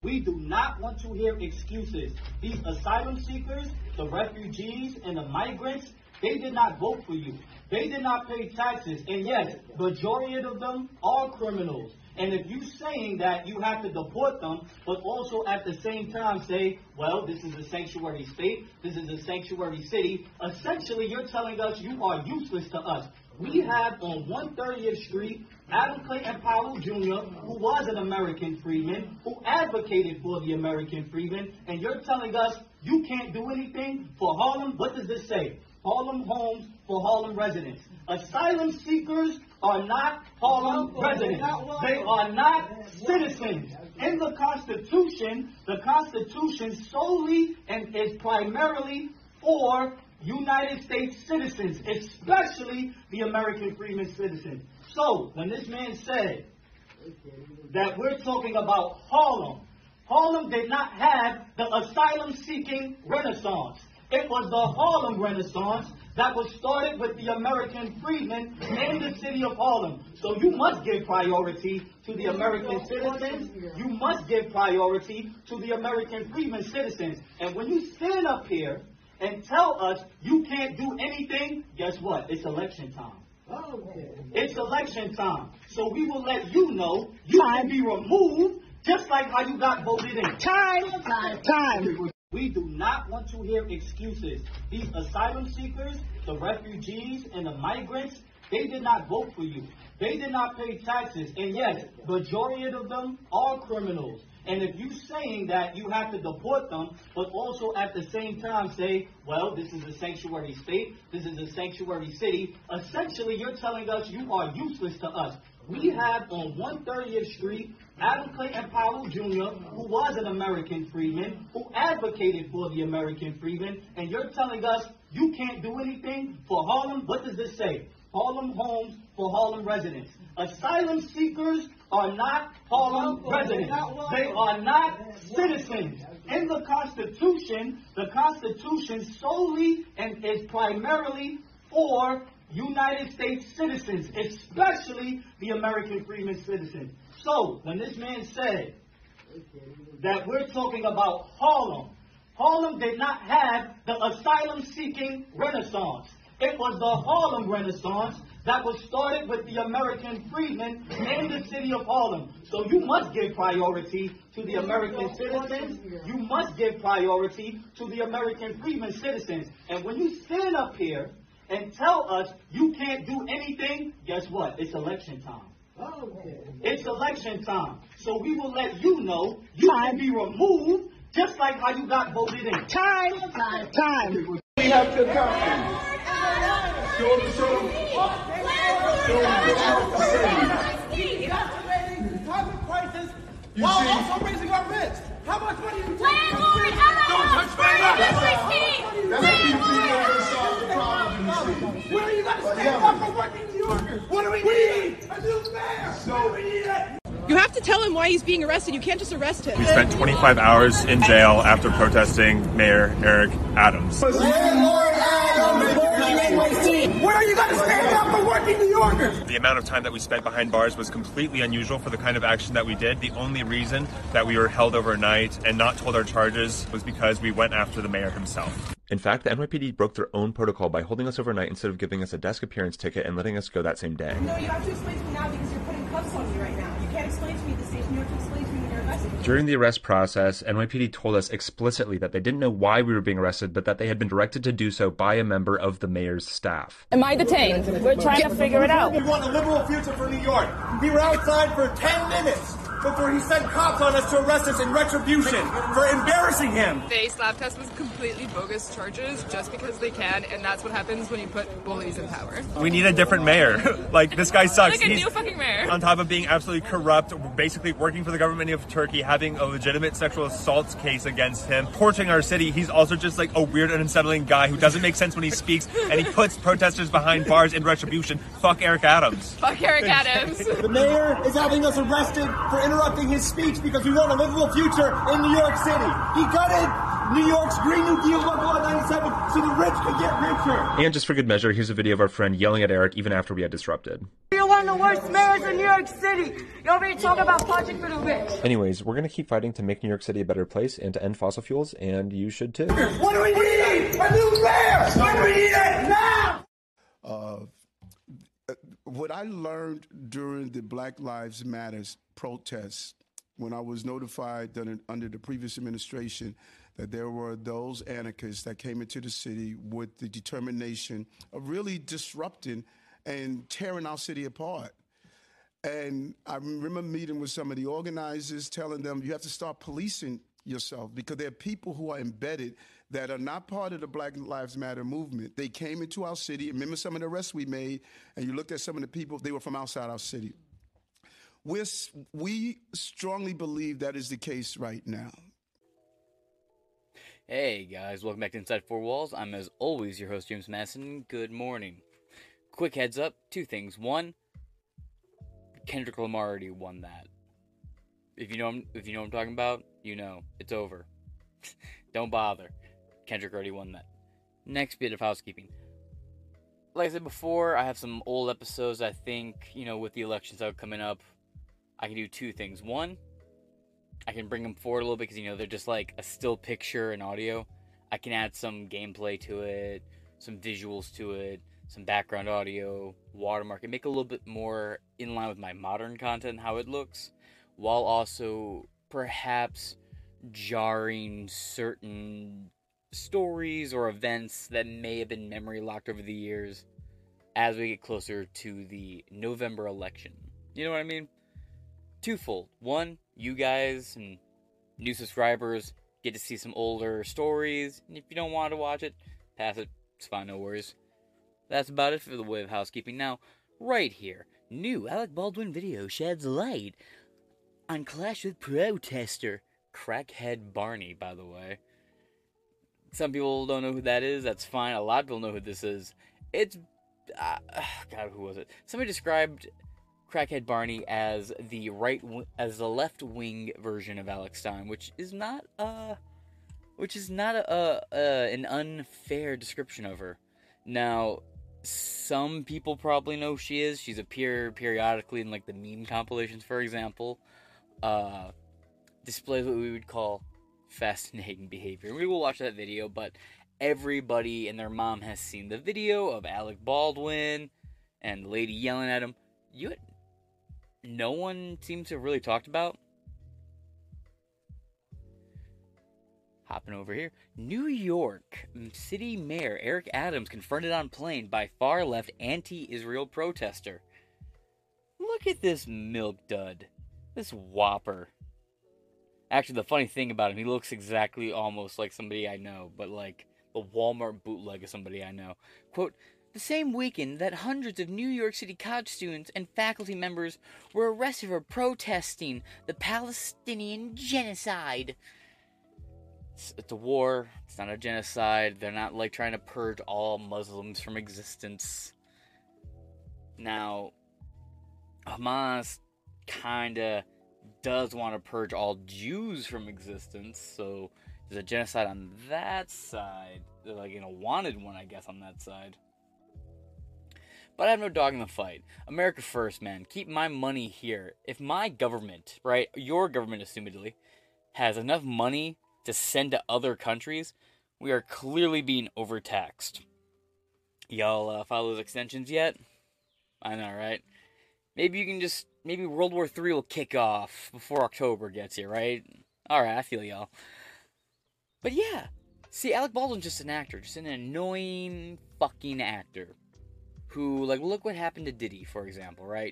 We do not want to hear excuses. These asylum seekers, the refugees, and the migrants, they did not vote for you. They did not pay taxes. And yes, majority of them are criminals. And if you're saying that you have to deport them, but also at the same time say, well, this is a sanctuary state, this is a sanctuary city, essentially you're telling us you are useless to us. We have on 130th Street, Adam Clayton Powell Jr., who was an American freedman, who advocated for the American freedmen, and you're telling us you can't do anything for Harlem? What does this say? Harlem homes for Harlem residents. Asylum seekers are not Harlem residents. They are not citizens. In the Constitution solely and is primarily for United States citizens, especially the American freedmen citizens. So, when this man said that we're talking about Harlem, Harlem did not have the asylum-seeking renaissance. It was the Harlem Renaissance that was started with the American freedmen in the city of Harlem. So you must give priority to the American citizens. You must give priority to the American freedmen citizens. And when you stand up here and tell us you can't do anything, guess what? It's election time. It's election time. So we will let you know you can be removed just like how you got voted in. Time. We do not want to hear excuses. These asylum seekers, the refugees, and the migrants, they did not vote for you. They did not pay taxes. And yes, majority of them are criminals. And if you're saying that you have to deport them, but also at the same time say, well, this is a sanctuary state, this is a sanctuary city, essentially you're telling us you are useless to us. We have on 130th Street, Adam Clayton Powell Jr., who was an American freedman, who advocated for the American freedmen, and you're telling us you can't do anything for Harlem? What does this say? Harlem homes for Harlem residents. Asylum seekers are not Harlem residents. They are not citizens. In the Constitution solely and is primarily for United States citizens, especially the American freedmen citizens. So, when this man said that we're talking about Harlem, Harlem did not have the asylum-seeking renaissance. It was the Harlem Renaissance that was started with the American freedmen in the city of Harlem. So you must give priority to the American citizens. You must give priority to the American freedmen citizens. And when you stand up here and tell us you can't do anything, guess what? It's election time. It's election time. So we will let you know you can be removed just like how you got voted in. Time. We have to come. Show them. Carbon prices while also raising our rents. How much money do you take? Landlord, Don't touch my When are you going to stand up for working New Yorkers? What do we need? A new mayor. So we need it. You have to tell him why he's being arrested. You can't just arrest him. We spent 25 hours in jail after protesting Mayor Eric Adams. Landlord Adams. When are you going to stand up for working New Yorkers? The amount of time that we spent behind bars was completely unusual for the kind of action that we did. The only reason that we were held overnight and not told our charges was because we went after the mayor himself. In fact, the NYPD broke their own protocol by holding us overnight instead of giving us a desk appearance ticket and letting us go that same day. No, you have to explain to me now because you're putting cuffs on me right now. You can't explain to me at the station. You have to explain to me when you're arrested. During the arrest process, NYPD told us explicitly that they didn't know why we were being arrested, but that they had been directed to do so by a member of the mayor's staff. Am I detained? We're trying to figure it out. We want a liberal future for New York. We were outside for 10 minutes before he sent cops on us to arrest us in retribution for embarrassing him. They slap test with completely bogus charges just because they can, and that's what happens when you put bullies in power. We need a different mayor. Like, this guy sucks. Like a new fucking mayor. On top of being absolutely corrupt, basically working for the government of Turkey, having a legitimate sexual assault case against him, torching our city. He's also just like a weird and unsettling guy who doesn't make sense when he speaks, and he puts protesters behind bars in retribution. Fuck Eric Adams. Fuck Eric Adams. The mayor is having us arrested for interrupting his speech because we want a livable future in New York City. He gutted New York's Green New Deal Local Law 97 so the rich could get richer. And just for good measure, here's a video of our friend yelling at Eric even after we had disrupted. Real one of the worst mayors in New York City. You over here talking about Project for the Rich. Anyways, we're going to keep fighting to make New York City a better place and to end fossil fuels, and you should too. What do we need? A new mayor! What do we need it now? What I learned during the Black Lives Matters protests, when I was notified that under the previous administration that there were those anarchists that came into the city with the determination of really disrupting and tearing our city apart. And I remember meeting with some of the organizers, telling them you have to start policing yourself because there are people who are embedded that are not part of the Black Lives Matter movement. They came into our city. Remember some of the arrests we made, and you looked at some of the people, they were from outside our city. We strongly believe that is the case right now. Hey guys, welcome back to Inside Four Walls. I'm as always your host, James Madison. Good morning. Quick heads up, two things. One, Kendrick Lamar already won that. If you know what I'm talking about, you know it's over. Don't bother. Kendrick already won that. Next bit of housekeeping. Like I said before, I have some old episodes. I think, with the elections out coming up, I can do two things. One, I can bring them forward a little bit because, they're just like a still picture and audio. I can add some gameplay to it, some visuals to it, some background audio, watermark, and make it a little bit more in line with my modern content and how it looks, while also perhaps jarring certain stories or events that may have been memory locked over the years as we get closer to the November election. You know what I mean? Twofold. One, you guys and new subscribers get to see some older stories, and if you don't want to watch it, pass it. It's fine, no worries. That's about it for the way of housekeeping. Now, right here, new Alec Baldwin video sheds light on clash with protester Crackhead Barney, by the way. Some people don't know who that is. That's fine. A lot of people know who this is. It's... God, who was it? Somebody described Crackhead Barney as the left-wing version of Alex Stein, which is not an unfair description of her. Now, some people probably know who she is. She's appeared periodically in, the meme compilations, for example. Displays what we would call fascinating behavior. We will watch that video, but everybody and their mom has seen the video of Alec Baldwin and the lady yelling at him. No one seems to have really talked about. Hopping over here. New York City Mayor Eric Adams confronted on plane by far-left anti-Israel protester. Look at this milk dud. This whopper. Actually, the funny thing about him, he looks exactly almost like somebody I know, but like the Walmart bootleg of somebody I know. Quote, the same weekend that hundreds of New York City college students and faculty members were arrested for protesting the Palestinian genocide. It's a war. It's not a genocide. They're not trying to purge all Muslims from existence. Now, Hamas kinda does want to purge all Jews from existence, so there's a genocide on that side. They're wanted one, I guess, on that side. But I have no dog in the fight. America first, man. Keep my money here. If my government, right, your government assumedly, has enough money to send to other countries, we are clearly being overtaxed. Y'all follow those extensions yet? I know, right? Maybe World War III will kick off before October gets here, right? Alright, I feel y'all. But yeah, see, Alec Baldwin's just an actor, just an annoying fucking actor. Who, look what happened to Diddy, for example, right?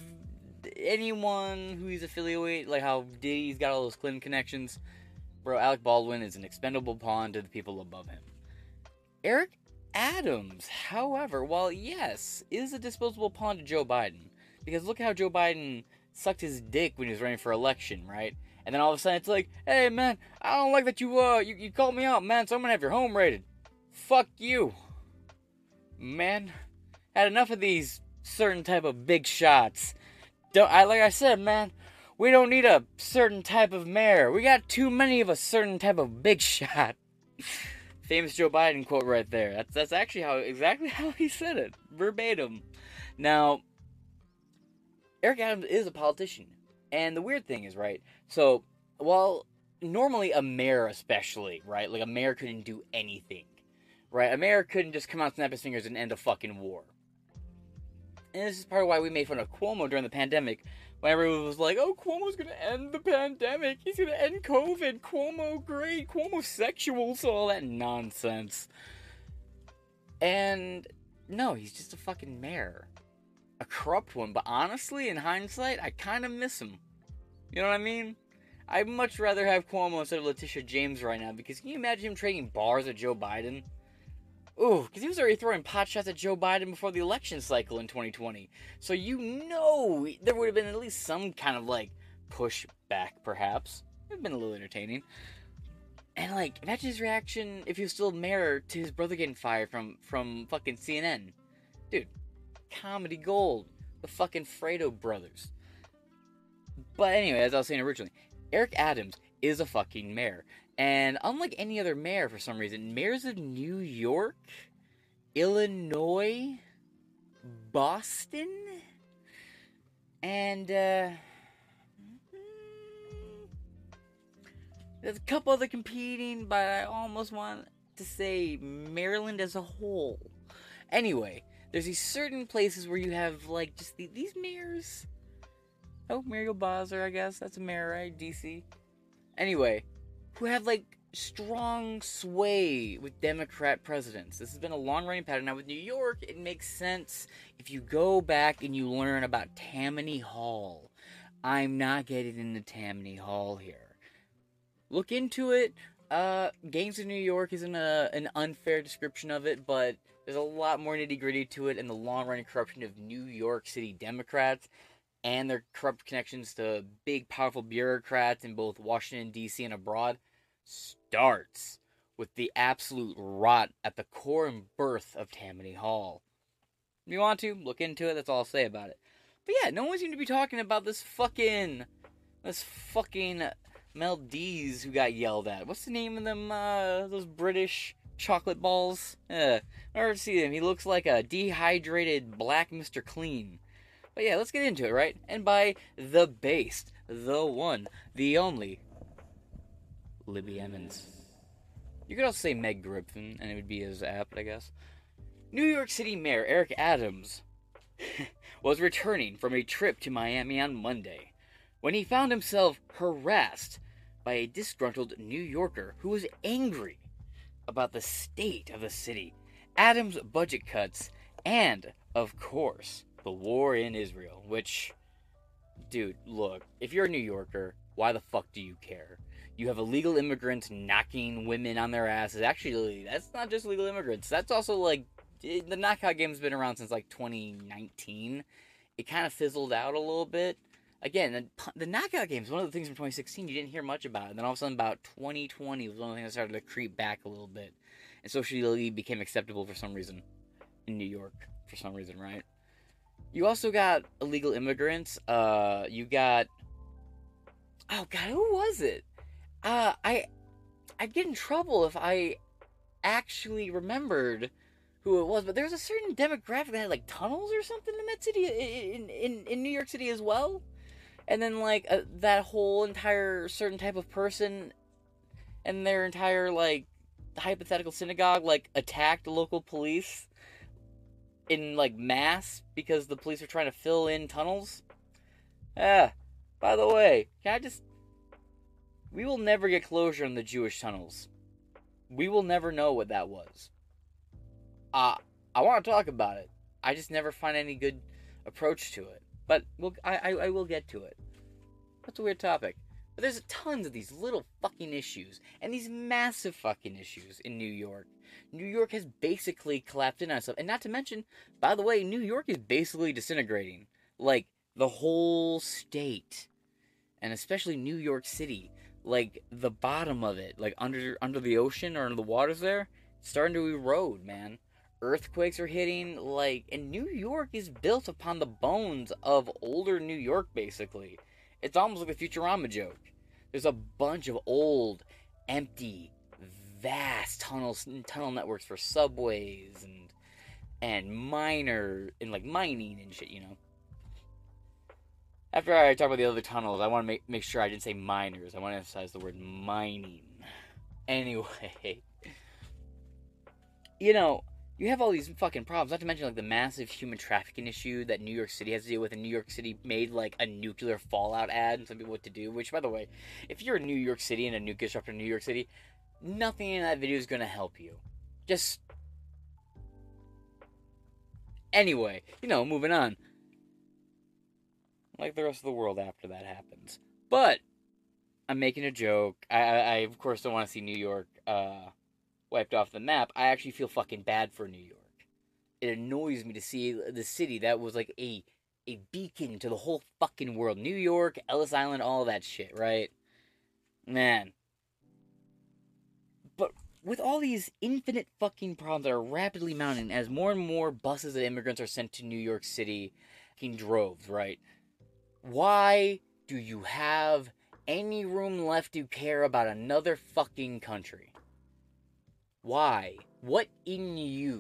Anyone who he's affiliated with, how Diddy's got all those Clinton connections, bro, Alec Baldwin is an expendable pawn to the people above him. Eric Adams, however, while yes, is a disposable pawn to Joe Biden, because look how Joe Biden sucked his dick when he was running for election, right? And then all of a sudden it's like, hey man, I don't like that you called me out, man, so I'm gonna have your home raided. Fuck you. Man, had enough of these certain type of big shots. Like I said, man, we don't need a certain type of mayor. We got too many of a certain type of big shot. Famous Joe Biden quote right there. That's actually exactly how he said it. Verbatim. Now, Eric Adams is a politician. And the weird thing is, right, so, while normally a mayor especially, right, like a mayor couldn't do anything, right, a mayor couldn't just come out, snap his fingers, and end a fucking war. And this is part of why we made fun of Cuomo during the pandemic, when everyone was like, oh, Cuomo's gonna end the pandemic, he's gonna end COVID, Cuomo great, Cuomo sexual, so all that nonsense. And, no, he's just a fucking mayor. A corrupt one, but honestly, in hindsight, I kind of miss him. You know what I mean? I'd much rather have Cuomo instead of Letitia James right now, because can you imagine him trading bars at Joe Biden? Ooh, because he was already throwing pot shots at Joe Biden before the election cycle in 2020. So you know there would have been at least some kind of, like, pushback, perhaps. It would have been a little entertaining. And, like, imagine his reaction if he was still mayor to his brother getting fired from fucking CNN. Dude. Comedy gold. The fucking Fredo brothers. But anyway, as I was saying originally, Eric Adams is a fucking mayor. And unlike any other mayor for some reason, mayors of New York, Illinois, Boston, and there's a couple other competing, but I almost want to say Maryland as a whole. Anyway, there's these certain places where you have, like, just these mayors. Oh, Muriel Bowser, I guess. That's a mayor, right? DC. Anyway, who have, like, strong sway with Democrat presidents. This has been a long-running pattern. Now, with New York, it makes sense if you go back and you learn about Tammany Hall. I'm not getting into Tammany Hall here. Look into it. Gangs of New York isn't an unfair description of it, but there's a lot more nitty-gritty to it, and the long-running corruption of New York City Democrats and their corrupt connections to big, powerful bureaucrats in both Washington, D.C. and abroad starts with the absolute rot at the core and birth of Tammany Hall. If you want to, look into it, that's all I'll say about it. But yeah, no one seemed to be talking about this fucking Mel D's who got yelled at. What's the name of them, those British chocolate balls? I never see him. He looks like a dehydrated black Mr. Clean. But yeah, let's get into it, right? And by the based, the one, the only, Libby Emmons. You could also say Meg Griffin, and it would be as apt, I guess. New York City Mayor Eric Adams was returning from a trip to Miami on Monday when he found himself harassed by a disgruntled New Yorker who was angry about the state of the city, Adams' budget cuts, and, of course, the war in Israel, which, dude, look, if you're a New Yorker, why the fuck do you care? You have illegal immigrants knocking women on their asses. Actually, that's not just illegal immigrants. That's also, like, the knockout game's been around since, like, 2019. It kind of fizzled out a little bit. Again, the knockout game is one of the things from 2016 you didn't hear much about. And then all of a sudden, about 2020 was one of the things that started to creep back a little bit. And socially became acceptable for some reason in New York. For some reason, right? You also got illegal immigrants. You got... Oh, God, who was it? I'd get in trouble if I actually remembered who it was. But there's a certain demographic that had, like, tunnels or something in that city, in New York City as well. And then, like, that whole entire certain type of person and their entire, like, hypothetical synagogue, like, attacked local police in, like, mass because the police are trying to fill in tunnels. By the way, we will never get closure on the Jewish tunnels. We will never know what that was. I want to talk about it. I just never find any good approach to it. But I will get to it. That's a weird topic. But there's tons of these little fucking issues. And these massive fucking issues in New York. New York has basically collapsed in on itself. And not to mention, by the way, New York is basically disintegrating. Like, the whole state. And especially New York City. Like, the bottom of it. Like, under the ocean or under the waters there. It's starting to erode, man. Earthquakes are hitting, like, and New York is built upon the bones of older New York, basically. It's almost like a Futurama joke. There's a bunch of old, empty, vast tunnel networks for subways and mining and shit, you know. After I talk about the other tunnels, I want to make sure I didn't say miners. I want to emphasize the word mining. Anyway, you know, you have all these fucking problems, not to mention, like, the massive human trafficking issue that New York City has to deal with, and New York City made, like, a nuclear fallout ad and some people what to do, which, by the way, if you're in New York City and a nuke disruptor in New York City, nothing in that video is going to help you. Just... Anyway, you know, moving on. Like the rest of the world after that happens. But, I'm making a joke. I of course, don't want to see New York, wiped off the map. I actually feel fucking bad for New York. It annoys me to see the city that was like a beacon to the whole fucking world. New York, Ellis Island, all that shit, right? Man. But with all these infinite fucking problems that are rapidly mounting as more and more buses of immigrants are sent to New York City in droves, right? Why do you have any room left to care about another fucking country? Why? What in you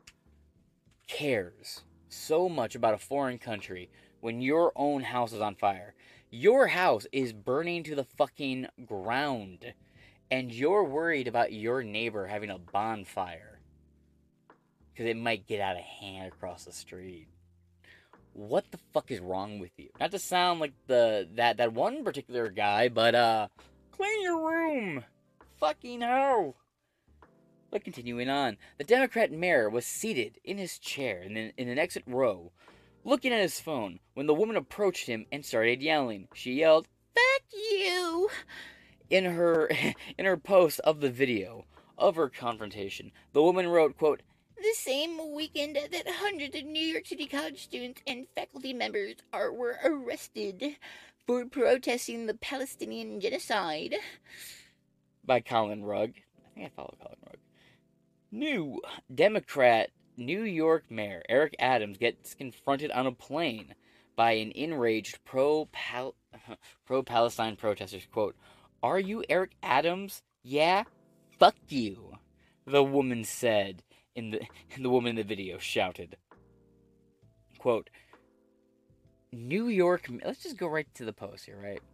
cares so much about a foreign country when your own house is on fire? Your house is burning to the fucking ground, and you're worried about your neighbor having a bonfire because it might get out of hand across the street. What the fuck is wrong with you? Not to sound like that one particular guy, but clean your room. Fucking hell. But continuing on, the Democrat mayor was seated in his chair in an exit row, looking at his phone, when the woman approached him and started yelling. She yelled, "Fuck you!" in her post of the video of her confrontation. The woman wrote, quote, "The same weekend that hundreds of New York City college students and faculty members were arrested for protesting the Palestinian genocide." By Colin Rugg. I think I follow Colin Rugg. New Democrat New York Mayor Eric Adams gets confronted on a plane by an enraged pro-Palestine protesters. Quote, "Are you Eric Adams? Yeah? Fuck you," the woman said. The woman in the video shouted. Quote, New York... Let's just go right to the post here, right?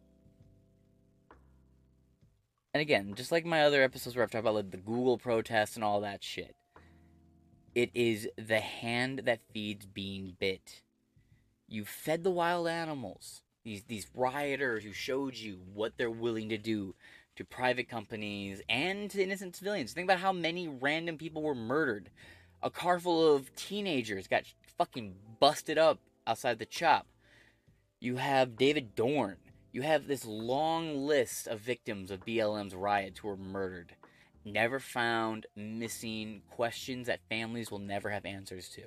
And again, just like my other episodes where I've talked about like the Google protests and all that shit, it is the hand that feeds being bit. You fed the wild animals. These rioters who showed you what they're willing to do to private companies and to innocent civilians. Think about how many random people were murdered. A car full of teenagers got fucking busted up outside the CHOP. You have David Dorn. You have this long list of victims of BLM's riots who were murdered. Never found, missing, questions that families will never have answers to.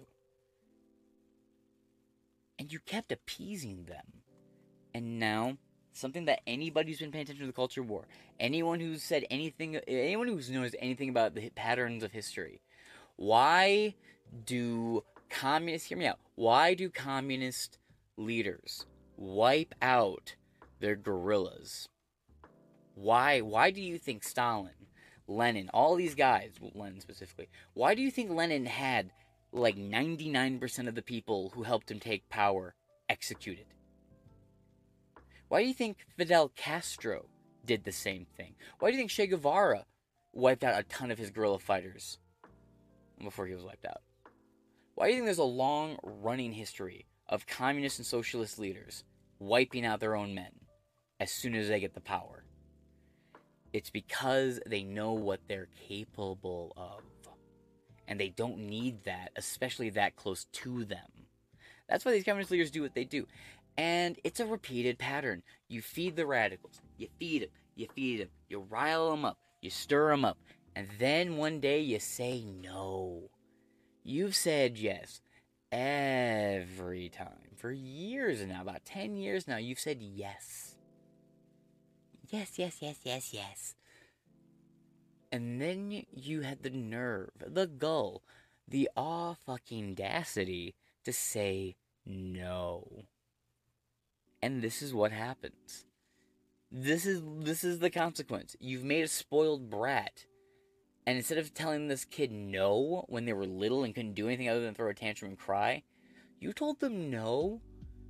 And you kept appeasing them. And now, something that anybody who's been paying attention to the culture war, anyone who's said anything, anyone who's knows anything about the patterns of history, why do communists, hear me out, why do communist leaders wipe out their guerrillas? Why do you think Stalin, Lenin, all these guys, Lenin specifically, why do you think Lenin had like 99% of the people who helped him take power executed? Why do you think Fidel Castro did the same thing? Why do you think Che Guevara wiped out a ton of his guerrilla fighters before he was wiped out? Why do you think there's a long-running history of communist and socialist leaders wiping out their own men as soon as they get the power? It's because they know what they're capable of. And they don't need that, especially that close to them. That's why these communist leaders do what they do. And it's a repeated pattern. You feed the radicals. You feed them. You feed them. You rile them up. You stir them up. And then one day you say no. You've said yes every time. For years now, about 10 years now, you've said yes. Yes, yes, yes, yes, yes. And then you had the nerve, the gall, the audacity to say no. And this is what happens. This is the consequence. You've made a spoiled brat. And instead of telling this kid no when they were little and couldn't do anything other than throw a tantrum and cry, you told them no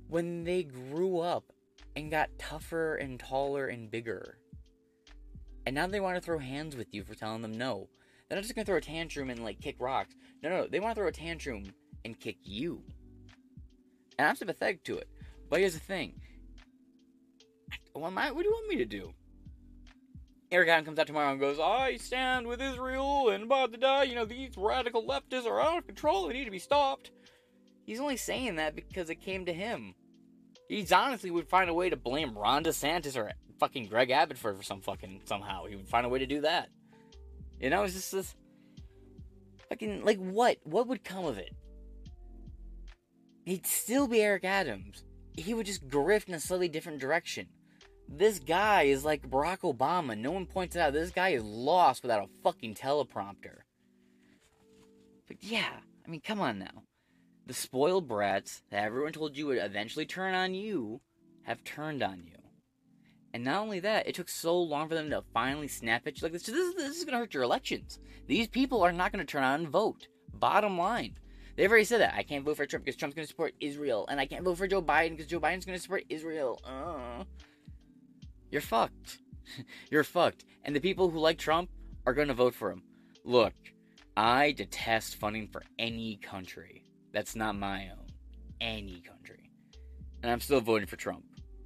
when they grew up and got tougher and taller and bigger. And now they want to throw hands with you for telling them no. They're not just going to throw a tantrum and, like, kick rocks. No, they want to throw a tantrum and kick you. And I'm sympathetic to it. But here's the thing. What do you want me to do? Eric Adams comes out tomorrow and goes, I stand with Israel and these radical leftists are out of control. They need to be stopped. He's only saying that because it came to him. He's honestly would find a way to blame Ron DeSantis or fucking Greg Abbott for somehow. He would find a way to do that. You know, it's just this fucking, like, what? What would come of it? He'd still be Eric Adams. He would just grift in a slightly different direction. This guy is like Barack Obama. No one points it out. This guy is lost without a fucking teleprompter. But yeah, I mean, come on now. The spoiled brats that everyone told you would eventually turn on you have turned on you. And not only that, it took so long for them to finally snap at you. Like, this is going to hurt your elections. These people are not going to turn out and vote. Bottom line. They've already said that. I can't vote for Trump because Trump's going to support Israel. And I can't vote for Joe Biden because Joe Biden's going to support Israel. You're fucked. You're fucked. And the people who like Trump are going to vote for him. Look, I detest funding for any country that's not my own. Any country. And I'm still voting for Trump.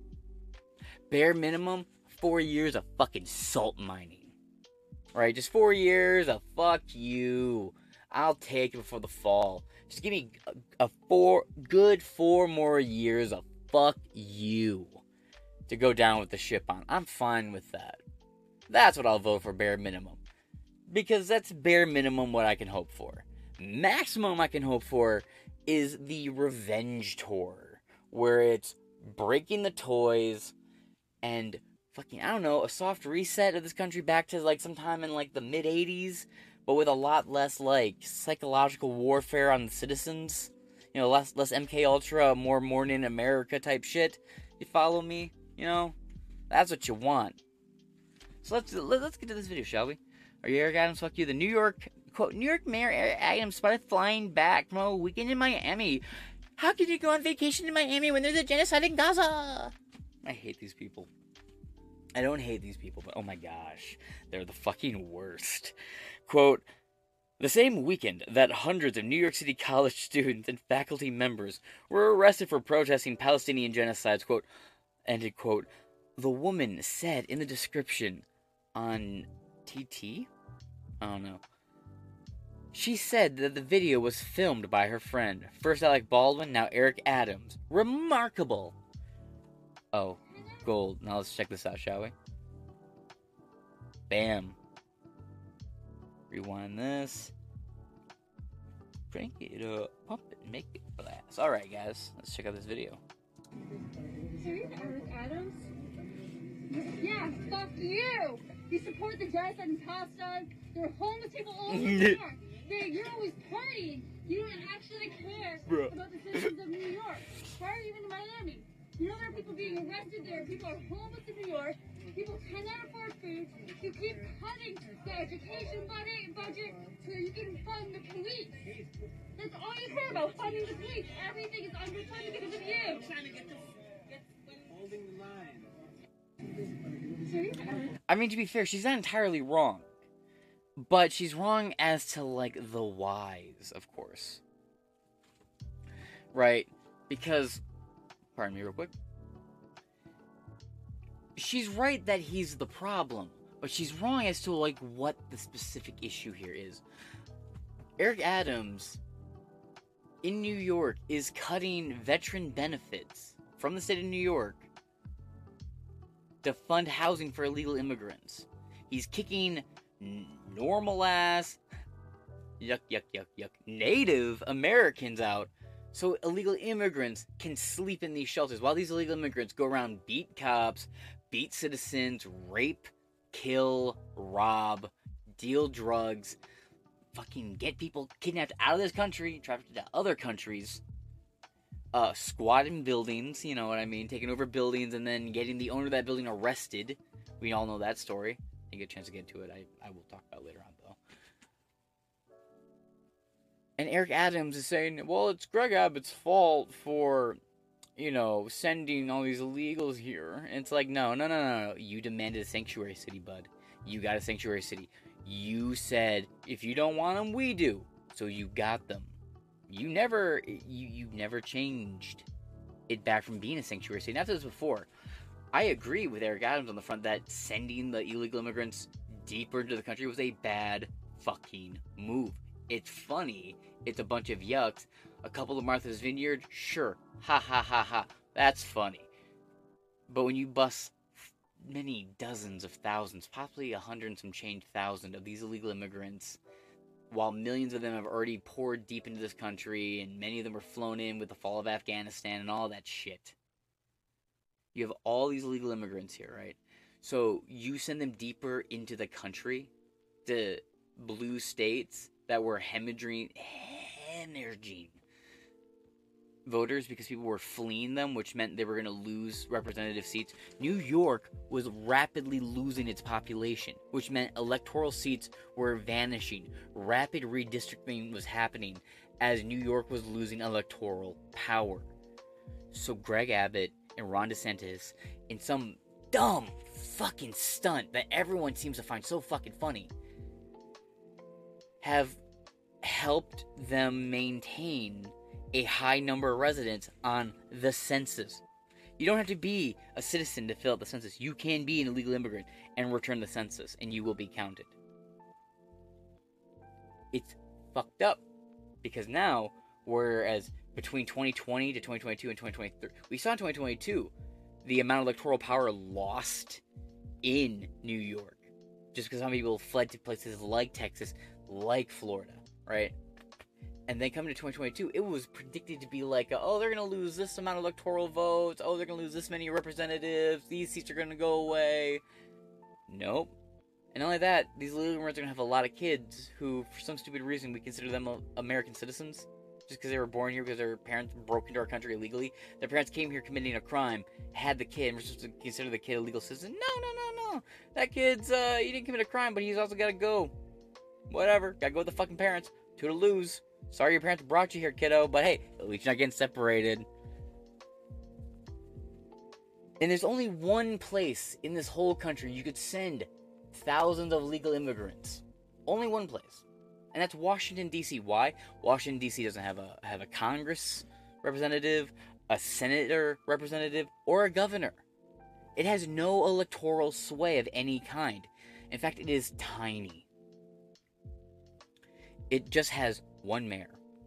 Bare minimum, 4 years of fucking salt mining. Right? Just 4 years of fuck you. I'll take it before the fall. Just give me a 4 more years of fuck you to go down with the ship on. I'm fine with that. That's what I'll vote for, bare minimum. Because that's bare minimum what I can hope for. Maximum I can hope for is the revenge tour, where it's breaking the toys and fucking, I don't know, a soft reset of this country back to, like, sometime in, like, the mid-'80s, but with a lot less, like, psychological warfare on the citizens. You know, less MK Ultra, more Morning America type shit. You follow me? You know? That's what you want. So let's get to this video, shall we? Are you Eric Adams? Fuck you. The New York Mayor Eric Adams spotted flying back from a weekend in Miami. How could you go on vacation in Miami when there's a genocide in Gaza? I hate these people. I don't hate these people, but oh my gosh, they're the fucking worst. Quote, the same weekend that hundreds of New York City college students and faculty members were arrested for protesting Palestinian genocides, quote, ended quote, the woman said in the description on TT? I don't know. She said that the video was filmed by her friend. First Alec Baldwin, now Eric Adams. Remarkable. Oh, gold. Now let's check this out, shall we? Bam. Rewind this. Crank it up. Pump it. Make it blast. Alright, guys. Let's check out this video. Serious, Eric Adams? Yeah, fuck you! You support the genocide in Palestine. There are homeless people all over New York. You're always partying. You don't actually care about the citizens of New York. Why are you in Miami? You know there are people being arrested there. People are homeless in New York. People cannot afford food. You keep cutting the education budget so you can fund the police. That's all you care about, funding the police. Everything is underfunded because of you. I'm trying to get holding the line. I mean, to be fair, she's not entirely wrong. But she's wrong as to, like, the whys, of course. Right? Because, pardon me real quick. She's right that he's the problem. But she's wrong as to, like, what the specific issue here is. Eric Adams, in New York, is cutting veteran benefits from the state of New York to fund housing for illegal immigrants. He's kicking normal ass Native Americans out so illegal immigrants can sleep in these shelters while these illegal immigrants go around, beat cops, beat citizens, rape, kill, rob, deal drugs, fucking get people kidnapped out of this country, trafficked to other countries, squatting buildings, you know what I mean, taking over buildings and then getting the owner of that building arrested. We all know that story. I get a chance to get into it. I will talk about it later on, though. And Eric Adams is saying, well, it's Greg Abbott's fault for sending all these illegals here. And it's like, no. You demanded a sanctuary city, bud. You got a sanctuary city. You said, if you don't want them, we do. So you got them. You never changed it back from being a sanctuary city. And I've said this before. I agree with Eric Adams on the front that sending the illegal immigrants deeper into the country was a bad fucking move. It's funny. It's a bunch of yucks. A couple of Martha's Vineyard, sure. Ha ha ha ha. That's funny. But when you bust many dozens of thousands, possibly 100 and some change thousand of these illegal immigrants, while millions of them have already poured deep into this country, and many of them were flown in with the fall of Afghanistan and all that shit. You have all these illegal immigrants here, right? So you send them deeper into the country, the blue states that were hemorrhaging voters because people were fleeing them, which meant they were going to lose representative seats. New York was rapidly losing its population, which meant electoral seats were vanishing. Rapid redistricting was happening as New York was losing electoral power. So Greg Abbott and Ron DeSantis, in some dumb fucking stunt that everyone seems to find so fucking funny, have helped them maintain a high number of residents on the census. You don't have to be a citizen to fill out the census. You can be an illegal immigrant and return the census, and you will be counted. It's fucked up, because now, whereas between 2020 to 2022 and 2023, we saw in 2022 the amount of electoral power lost in New York, just because some people fled to places like Texas, like Florida, right? And then coming to 2022, it was predicted to be like, oh, they're going to lose this amount of electoral votes. Oh, they're going to lose this many representatives. These seats are going to go away. Nope. And not only that, these illegal immigrants are going to have a lot of kids who, for some stupid reason, we consider them American citizens. Just because they were born here because their parents broke into our country illegally. Their parents came here committing a crime, had the kid, and we're supposed to consider the kid a legal citizen. No. That kid's, he didn't commit a crime, but he's also got to go. Whatever. Got to go with the fucking parents. Toodaloo's. Sorry your parents brought you here, kiddo, but hey, at least you're not getting separated. And there's only one place in this whole country you could send thousands of legal immigrants. Only one place. And that's Washington, D.C. Why? Washington, D.C. doesn't have a Congress representative, a senator representative, or a governor. It has no electoral sway of any kind. In fact, it is tiny. It just has one mayor.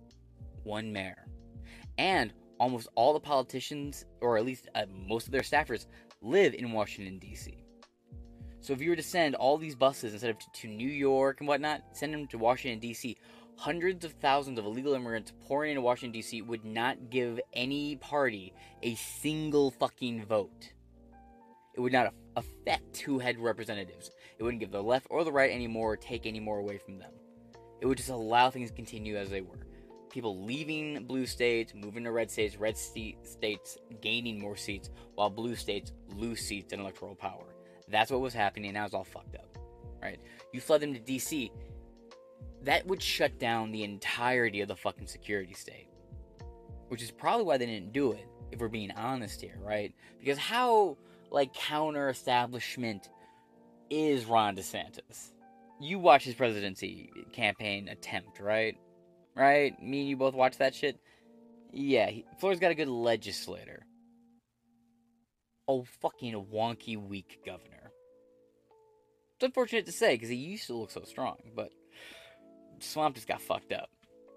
And almost all the politicians, or at least most of their staffers, live in Washington, D.C. So if you were to send all these buses instead of to New York and whatnot, send them to Washington, D.C., hundreds of thousands of illegal immigrants pouring into Washington, D.C. would not give any party a single fucking vote. It would not affect who had representatives. It wouldn't give the left or the right any more or take any more away from them. It would just allow things to continue as they were. People leaving blue states, moving to red states gaining more seats, while blue states lose seats and electoral power. That's what was happening, and now it's all fucked up. Right? You fled them to DC, that would shut down the entirety of the fucking security state. Which is probably why they didn't do it, if we're being honest here, right? Because how, counter-establishment is Ron DeSantis? You watch his presidency campaign attempt, right? Right? Me and you both watch that shit? Yeah, Florida's got a good legislator. Oh, fucking wonky, weak governor. It's unfortunate to say, because he used to look so strong, but Swamp just got fucked up.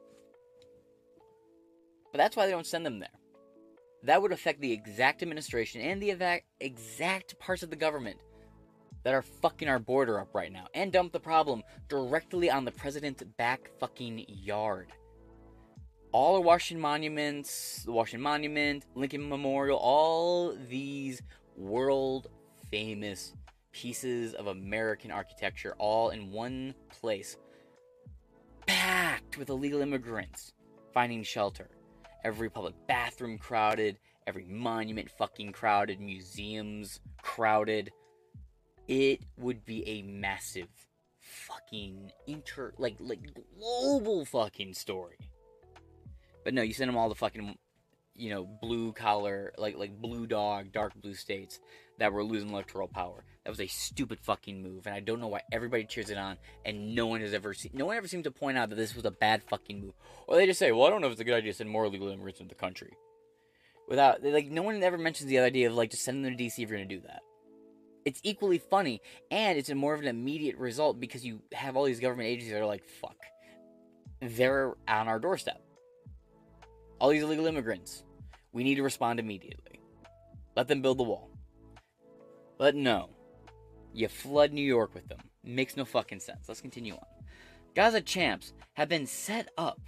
But that's why they don't send them there. That would affect the exact administration and the exact parts of the government that are fucking our border up right now, and dump the problem directly on the president's back fucking yard. All the Washington monuments, the Washington Monument, Lincoln Memorial, all these world-famous pieces of American architecture, all in one place, packed with illegal immigrants finding shelter. Every public bathroom crowded, every monument fucking crowded, museums crowded. It would be a massive fucking global fucking story. But no, you send them all to fucking blue collar, like blue dog, dark blue states that were losing electoral power. That was a stupid fucking move, and I don't know why everybody cheers it on, and no one ever seems to point out that this was a bad fucking move. Or they just say, well, I don't know if it's a good idea to send more illegal immigrants into the country. No one ever mentions the idea of, just sending them to DC if you're going to do that. It's equally funny, and it's more of an immediate result because you have all these government agencies that are like, fuck. They're on our doorstep. All these illegal immigrants. We need to respond immediately. Let them build the wall. But no. You flood New York with them. Makes no fucking sense. Let's continue on. Gaza camps have been set up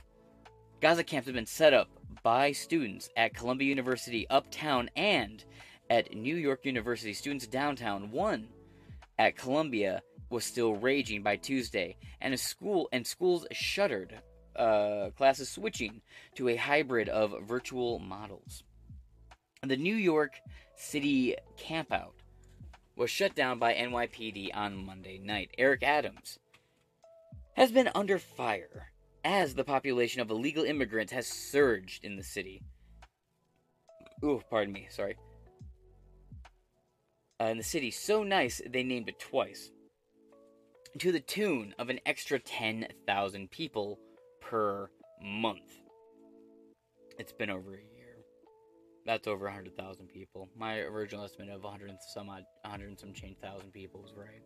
by students at Columbia University uptown and at New York University students downtown. One at Columbia was still raging by Tuesday, and schools shuttered, classes switching to a hybrid of virtual models. The New York City campout was shut down by NYPD on Monday night. Eric Adams has been under fire as the population of illegal immigrants has surged in the city. Ooh, pardon me, sorry. In the city, so nice they named it twice. To the tune of an extra 10,000 people per month. It's been over a year. That's over 100,000 people. My original estimate of 100 and some change thousand people was right.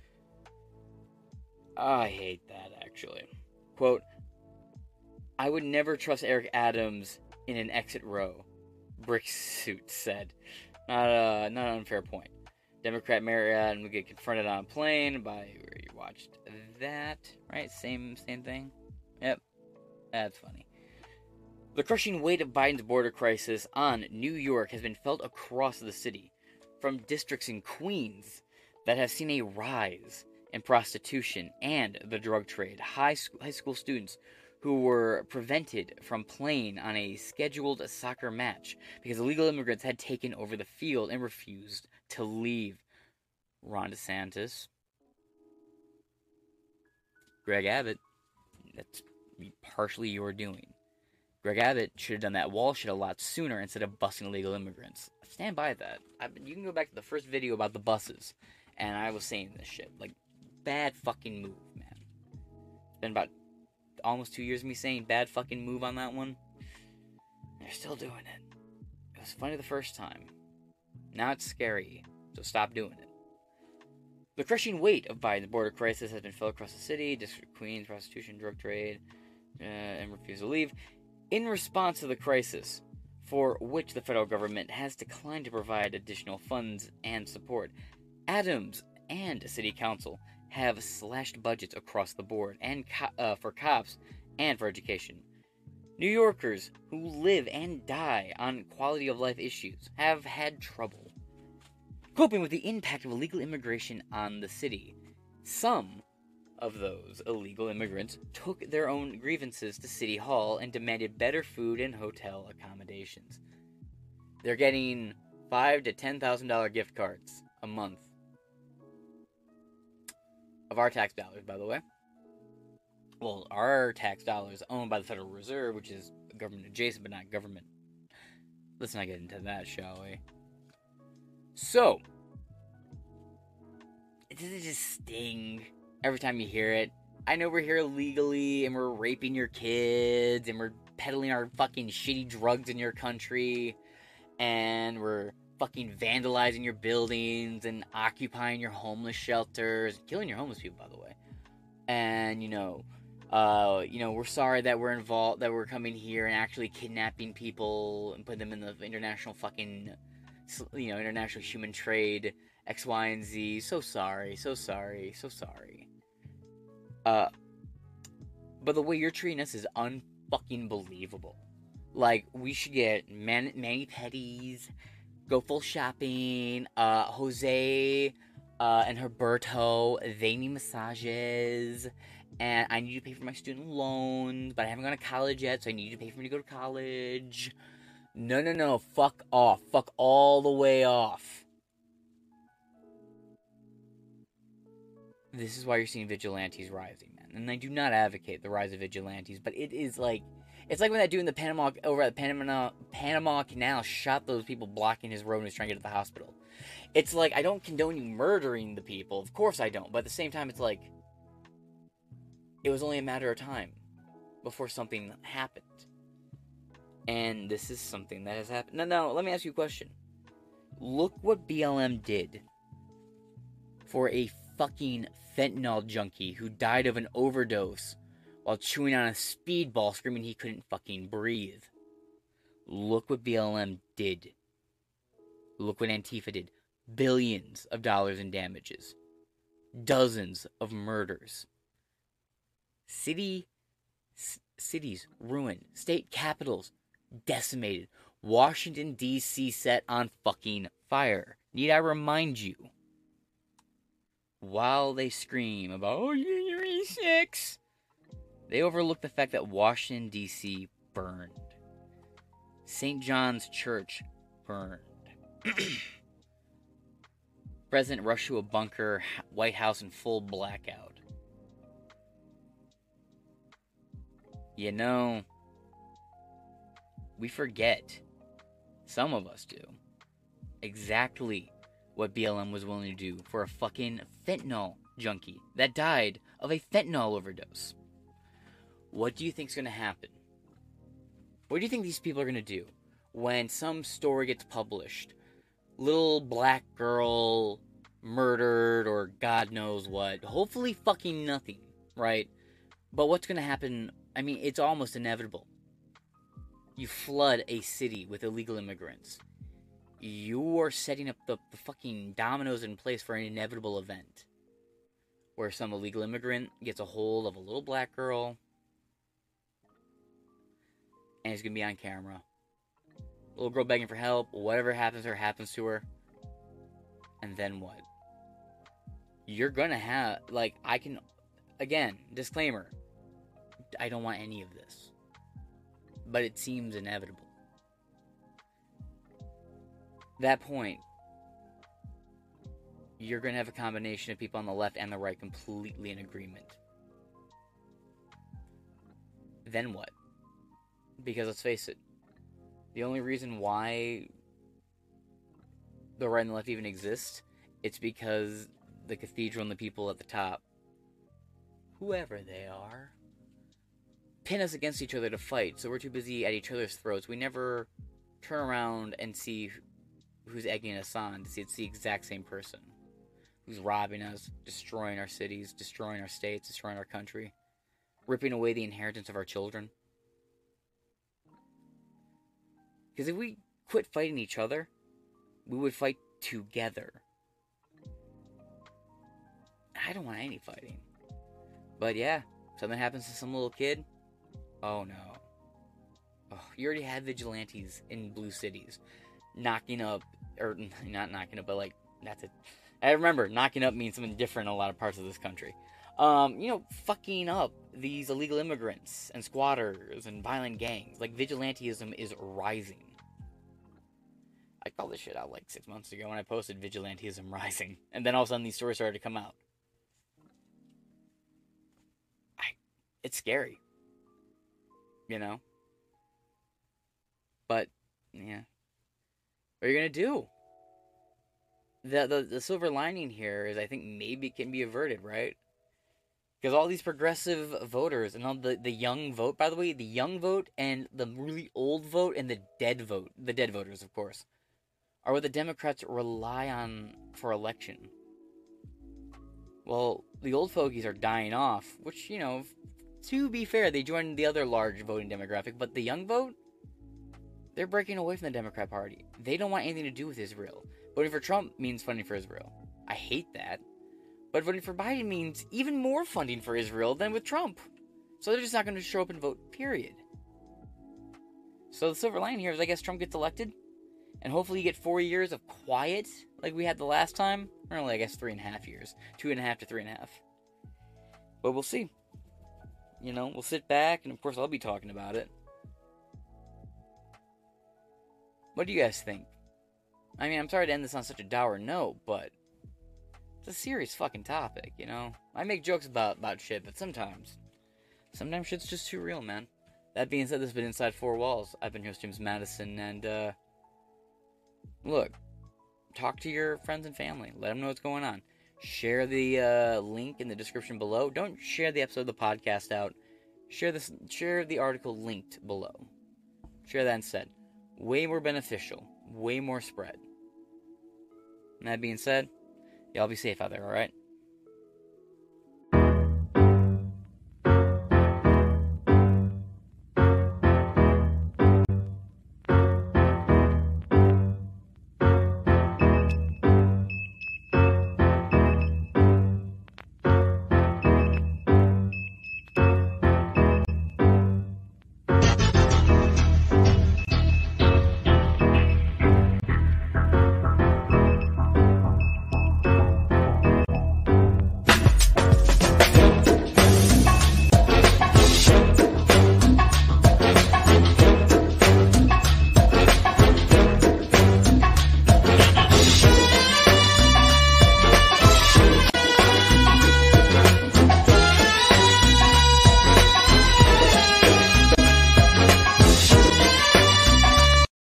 I hate that, actually. Quote, I would never trust Eric Adams in an exit row, Bricksuit said. Not an unfair point. Democrat Mayor Adams would get confronted on a plane by... You watched that, right? Same thing? Yep. That's funny. The crushing weight of Biden's border crisis on New York has been felt across the city, from districts in Queens that have seen a rise in prostitution and the drug trade. High school students who were prevented from playing on a scheduled soccer match because illegal immigrants had taken over the field and refused to leave. Ron DeSantis, Greg Abbott, that's partially your doing. Greg Abbott should have done that wall shit a lot sooner instead of busing illegal immigrants. I stand by that. You can go back to the first video about the buses, and I was saying this shit. Bad fucking move, man. It's been about almost 2 years of me saying bad fucking move on that one. They're still doing it. It was funny the first time. Now it's scary, so stop doing it. The crushing weight of Biden's border crisis has been felt across the city, District of Queens, prostitution, drug trade, and refusal to leave. In response to the crisis, for which the federal government has declined to provide additional funds and support, Adams and City Council have slashed budgets across the board, and for cops and for education. New Yorkers who live and die on quality of life issues have had trouble coping with the impact of illegal immigration on the city. Some of those illegal immigrants took their own grievances to City Hall and demanded better food and hotel accommodations. They're getting $5,000 to $10,000 gift cards a month. Of our tax dollars, by the way. Well, our tax dollars owned by the Federal Reserve, which is government adjacent but not government. Let's not get into that, shall we? So, does it just sting every time you hear it? I know we're here illegally, and we're raping your kids, and we're peddling our fucking shitty drugs in your country, and we're fucking vandalizing your buildings, and occupying your homeless shelters, killing your homeless people, by the way. And, we're sorry that we're involved, that we're coming here and actually kidnapping people and putting them in the international fucking, international human trade, X, Y, and Z. So sorry. But the way you're treating us is unfucking believable. We should get mani-pedis, go full shopping, Jose and Herberto, they need massages, and I need to pay for my student loans, but I haven't gone to college yet, so I need you to pay for me to go to college. No, fuck off. Fuck all the way off. This is why you're seeing vigilantes rising, man. And I do not advocate the rise of vigilantes, but it is It's like when that dude in the Panama Canal shot those people blocking his road and was trying to get to the hospital. It's like, I don't condone you murdering the people. Of course I don't. But at the same time, it's like, it was only a matter of time before something happened. And this is something that has happened. No, let me ask you a question. Look what BLM did for a fucking fentanyl junkie who died of an overdose while chewing on a speedball screaming he couldn't fucking breathe. Look what BLM did. Look what Antifa did. Billions of dollars in damages. Dozens of murders. Cities ruined. State capitals decimated. Washington, D.C. set on fucking fire. Need I remind you? While they scream about, oh, January 6th, they overlook the fact that Washington, D.C. burned. St. John's Church burned. President rushed to a bunker, White House in full blackout. You know, we forget, some of us do, exactly what BLM was willing to do for a fucking fentanyl junkie that died of a fentanyl overdose. What do you think's going to happen? What do you think these people are going to do when some story gets published? Little black girl murdered or God knows what. Hopefully fucking nothing, right? But what's going to happen? I mean, it's almost inevitable. You flood a city with illegal immigrants. You are setting up the fucking dominoes in place for an inevitable event. Where some illegal immigrant gets a hold of a little black girl. And it's going to be on camera. Little girl begging for help. Whatever happens to her happens to her. And then what? You're going to have... Like, I can... Again, disclaimer. I don't want any of this. But it seems inevitable. That point, you're going to have a combination of people on the left and the right completely in agreement. Then what? Because let's face it, the only reason why the right and the left even exist, it's because the cathedral and the people at the top, whoever they are, pin us against each other to fight, so we're too busy at each other's throats. We never turn around and see who's egging us on to see it's the exact same person who's robbing us, destroying our cities, destroying our states, destroying our country, ripping away the inheritance of our children. Because if we quit fighting each other, we would fight together. I don't want any fighting. But yeah, something happens to some little kid. Oh no. Oh, you already had vigilantes in blue cities knocking up, or not knocking up, but like, that's it. I remember, knocking up means something different in a lot of parts of this country. Fucking up these illegal immigrants and squatters and violent gangs. Like, vigilantism is rising. I called this shit out like 6 months ago when I posted vigilantism rising. And then all of a sudden these stories started to come out. It's scary. You know? But, yeah. What are you going to do? The silver lining here is I think maybe it can be averted, right? Because all these progressive voters and all the young vote, by the way, the young vote and the really old vote and the dead voters, of course, are what the Democrats rely on for election. Well, the old fogies are dying off, which, you know, to be fair, they joined the other large voting demographic, but the young vote, they're breaking away from the Democrat Party. They don't want anything to do with Israel. Voting for Trump means funding for Israel. I hate that. But voting for Biden means even more funding for Israel than with Trump. So they're just not going to show up and vote, period. So the silver lining here is I guess Trump gets elected. And hopefully you get 4 years of quiet like we had the last time. Or only, I guess, 3.5 years. 2.5 to 3.5. But we'll see. You know, we'll sit back and of course I'll be talking about it. What do you guys think? I mean, I'm sorry to end this on such a dour note, but it's a serious fucking topic, you know? I make jokes about shit, but sometimes shit's just too real, man. That being said, this has been Inside Four Walls. I've been your host, James Madison, and, look, talk to your friends and family. Let them know what's going on. Share the link in the description below. Don't share the episode of the podcast out. Share the article linked below. Share that instead. Way more beneficial. Way more spread. And that being said, y'all be safe out there, alright?